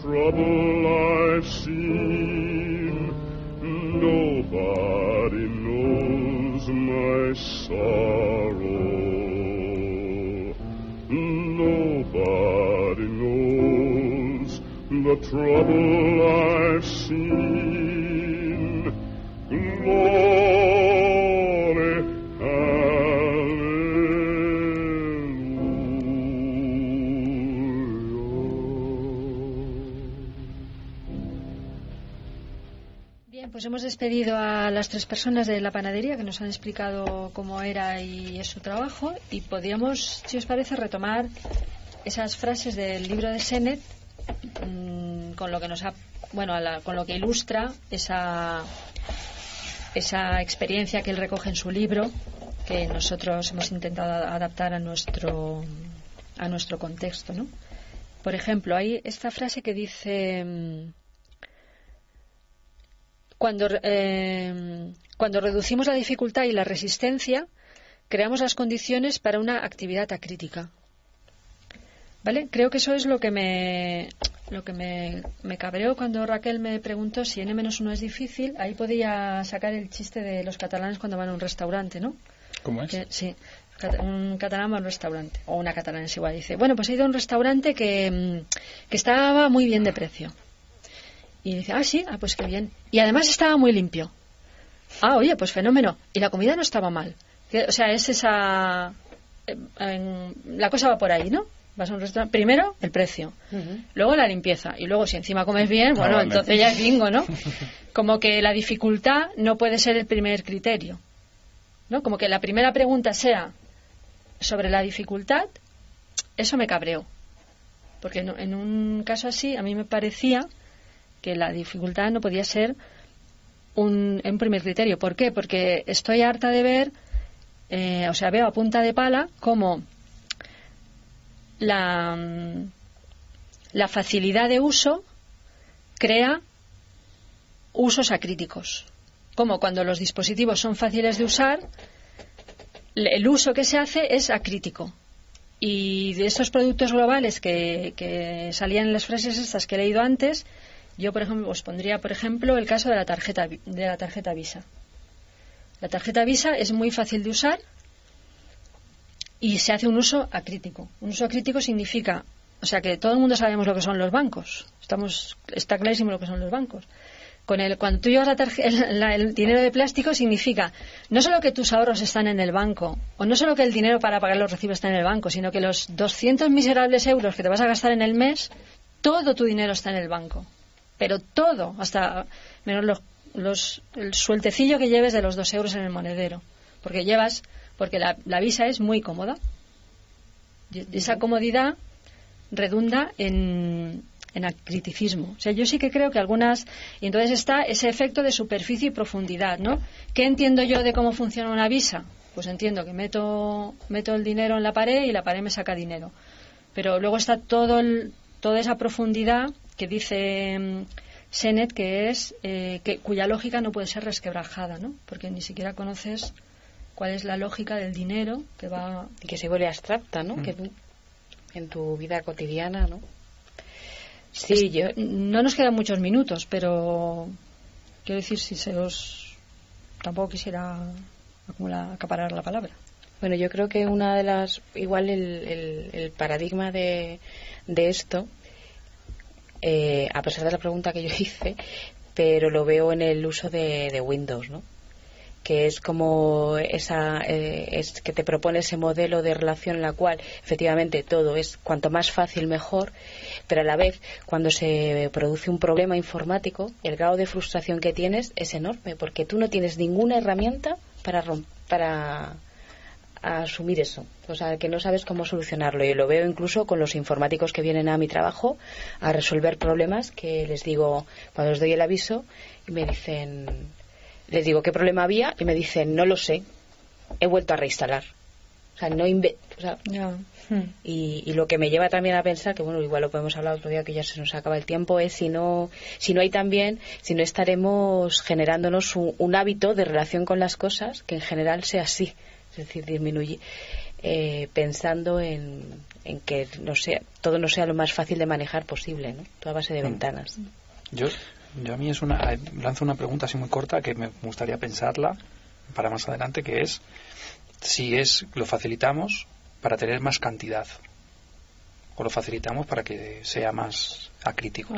trouble I've seen. Nobody knows my sorrow. Nobody knows the trouble I've seen. Glory, Bien, pues hemos despedido a las tres personas de la panadería que nos han explicado cómo era y es su trabajo, y podríamos, si os parece, retomar esas frases del libro de Sennett mmm, con lo que nos ha, bueno, a la, con lo que ilustra esa esa experiencia que él recoge en su libro, que nosotros hemos intentado adaptar a nuestro a nuestro contexto, ¿no? Por ejemplo, hay esta frase que dice: cuando eh, cuando reducimos la dificultad y la resistencia, creamos las condiciones para una actividad acrítica. ¿Vale? Creo que eso es lo que me lo que me, me cabreó cuando Raquel me preguntó si N menos uno es difícil. Ahí podía sacar el chiste de los catalanes cuando van a un restaurante, ¿no? ¿Cómo es? Que, sí, un catalán va a un restaurante, o una catalana es igual, dice: bueno, pues he ido a un restaurante que, que estaba muy bien de precio. Y dice: ah, sí, ah, pues qué bien. Y además estaba muy limpio. Ah, oye, pues fenómeno. Y la comida no estaba mal. O sea, es esa... En, la cosa va por ahí, ¿no? Vas a un restaurante, primero el precio, uh-huh. luego la limpieza, y luego si encima comes bien, bueno, ah, vale. entonces ya es bingo, ¿no? Como que la dificultad no puede ser el primer criterio, ¿no? Como que la primera pregunta sea sobre la dificultad, eso me cabreó. Porque no, en un caso así, a mí me parecía que la dificultad no podía ser un, un primer criterio. ¿Por qué? Porque estoy harta de ver, eh, o sea, veo a punta de pala cómo La, la facilidad de uso crea usos acríticos. Como cuando los dispositivos son fáciles de usar, el uso que se hace es acrítico. Y de esos productos globales que, que salían en las frases estas que he leído antes, yo, por ejemplo, os pondría, por ejemplo, el caso de la tarjeta, de la tarjeta Visa. La tarjeta Visa es muy fácil de usar y se hace un uso acrítico. Un uso acrítico significa, o sea, que todo el mundo sabemos lo que son los bancos. Estamos, está clarísimo lo que son los bancos. Con el, cuando tú llevas la tarje, el, la, el dinero de plástico, significa no solo que tus ahorros están en el banco, o no solo que el dinero para pagar los recibos está en el banco, sino que los doscientos miserables euros que te vas a gastar en el mes, todo tu dinero está en el banco. Pero todo, hasta menos los, los, el sueltecillo que lleves de los dos euros en el monedero. Porque llevas... Porque la, la Visa es muy cómoda. Y esa comodidad redunda en, en acriticismo. O sea, yo sí que creo que algunas... Y entonces está ese efecto de superficie y profundidad, ¿no? ¿Qué entiendo yo de cómo funciona una Visa? Pues entiendo que meto, meto el dinero en la pared y la pared me saca dinero. Pero luego está todo el, toda esa profundidad que dice um, Sennett, que es eh, que, cuya lógica no puede ser resquebrajada, ¿no? Porque ni siquiera conoces cuál es la lógica del dinero que va... Y que se vuelve abstracta, ¿no? Mm. Que en tu vida cotidiana, ¿no? Sí, es, yo... No nos quedan muchos minutos, pero quiero decir, si se os... Tampoco quisiera acumular, acaparar la palabra. Bueno, yo creo que una de las... Igual el, el, el paradigma de, de esto, eh, a pesar de la pregunta que yo hice, pero lo veo en el uso de, de Windows, ¿no? Que es como esa eh, es que te propone ese modelo de relación en la cual efectivamente todo es cuanto más fácil mejor, pero a la vez cuando se produce un problema informático el grado de frustración que tienes es enorme porque tú no tienes ninguna herramienta para para asumir eso, o sea que no sabes cómo solucionarlo, y lo veo incluso con los informáticos que vienen a mi trabajo a resolver problemas que les digo cuando les doy el aviso y me dicen... Les digo qué problema había y me dicen, no lo sé, he vuelto a reinstalar. O sea, no inve o sea, yeah. hmm. y, y lo que me lleva también a pensar, que bueno, igual lo podemos hablar otro día que ya se nos acaba el tiempo, es si no, si no hay también, si no estaremos generándonos un, un hábito de relación con las cosas que en general sea así. Es decir, disminuye. eh, pensando en, en que no sea, todo no sea lo más fácil de manejar posible, ¿no? Toda base de ventanas. Yo, yo a mí es una, lanzo una pregunta así muy corta que me gustaría pensarla para más adelante, que es si es lo facilitamos para tener más cantidad o lo facilitamos para que sea más acrítico.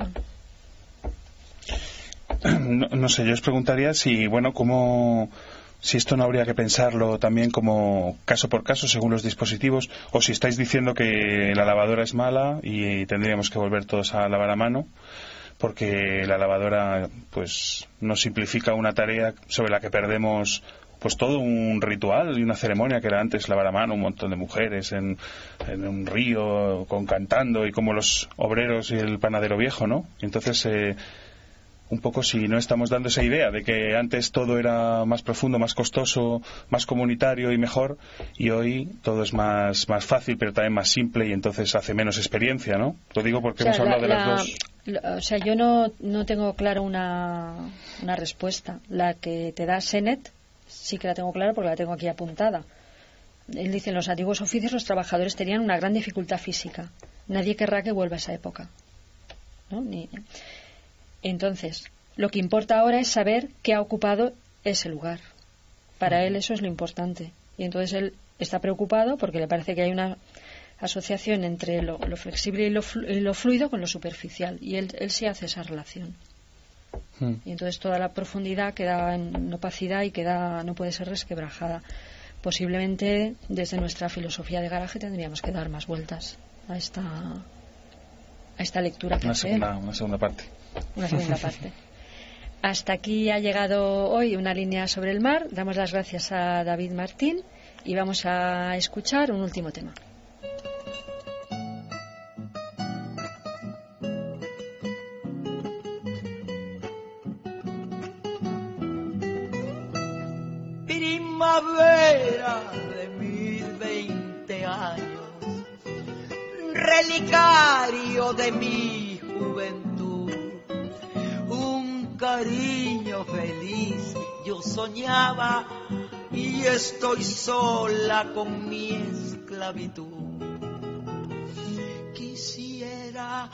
No, no sé, yo os preguntaría si, bueno, cómo, si esto no habría que pensarlo también como caso por caso según los dispositivos, o si estáis diciendo que la lavadora es mala y tendríamos que volver todos a lavar a mano, porque la lavadora pues nos simplifica una tarea sobre la que perdemos pues todo un ritual y una ceremonia que era antes lavar a mano, un montón de mujeres en, en un río con cantando y como los obreros y el panadero viejo, ¿no? Y entonces eh, un poco si no estamos dando esa idea de que antes todo era más profundo, más costoso, más comunitario y mejor, y hoy todo es más, más fácil pero también más simple y entonces hace menos experiencia, ¿no? Lo digo porque o sea, hemos hablado la, de las la, dos. La, o sea, yo no, no tengo claro una, una respuesta. La que te da Senet sí que la tengo clara porque la tengo aquí apuntada. Él dice, en los antiguos oficios los trabajadores tenían una gran dificultad física. Nadie querrá que vuelva a esa época, ¿no? Ni... Entonces, lo que importa ahora es saber qué ha ocupado ese lugar. Para él eso es lo importante. Y entonces él está preocupado porque le parece que hay una asociación entre lo, lo flexible y lo, flu, y lo fluido con lo superficial. Y él, él sí hace esa relación. Mm. Y entonces toda la profundidad queda en opacidad y queda, no puede ser resquebrajada. Posiblemente desde nuestra filosofía de garaje tendríamos que dar más vueltas a esta, a esta lectura que una hace segunda, una segunda parte. Una segunda parte. Hasta aquí ha llegado hoy Una línea sobre el mar. Damos las gracias a David Martín y vamos a escuchar un último tema. Primavera de mis veinte años, relicario de mi juventud, un cariño feliz yo soñaba y estoy sola con mi esclavitud. Quisiera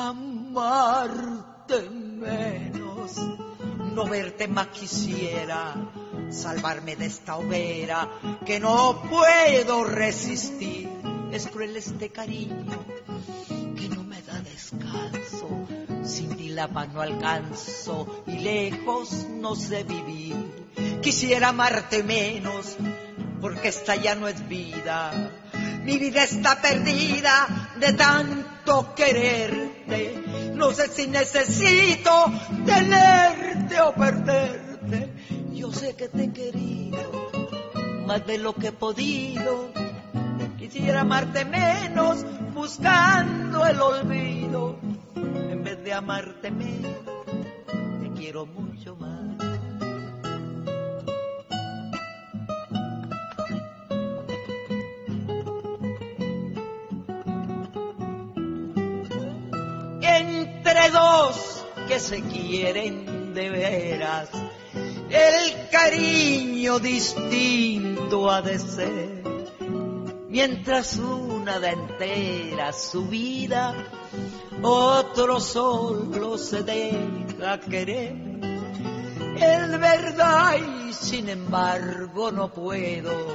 amarte menos, no verte más quisiera, salvarme de esta hoguera que no puedo resistir. Es cruel este cariño que no me da descanso, sin ti la paz no alcanzo y lejos no sé vivir. Quisiera amarte menos porque esta ya no es vida, mi vida está perdida de tanto quererte. No sé si necesito tenerte o perderte. Yo sé que te he querido más de lo que he podido. Quisiera amarte menos buscando el olvido. En vez de amarte menos, te quiero mucho más. Entre dos que se quieren de veras, el cariño distinto ha de ser. Mientras una da entera su vida, otro solo se deja querer. Es verdad y sin embargo no puedo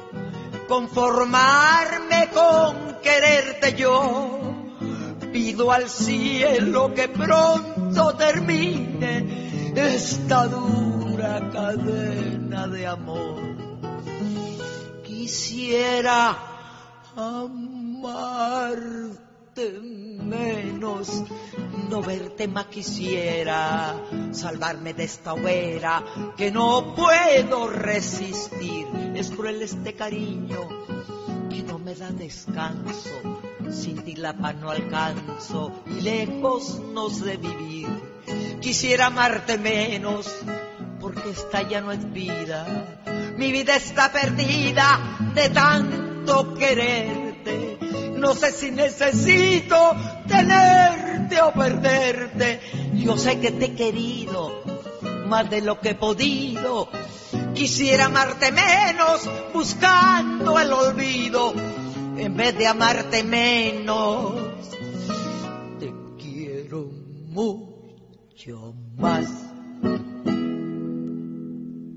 conformarme con quererte yo. Pido al cielo que pronto termine esta dura cadena de amor. Quisiera amarte menos, no verte más quisiera, salvarme de esta hoguera que no puedo resistir. Es cruel este cariño que no me da descanso, sin ti la paz no alcanzo y lejos no sé vivir. Quisiera amarte menos porque esta ya no es vida, mi vida está perdida de tanto quererte. No sé si necesito tenerte o perderte. Yo sé que te he querido más de lo que he podido. Quisiera amarte menos, buscando el olvido, en vez de amarte menos. Te quiero mucho más.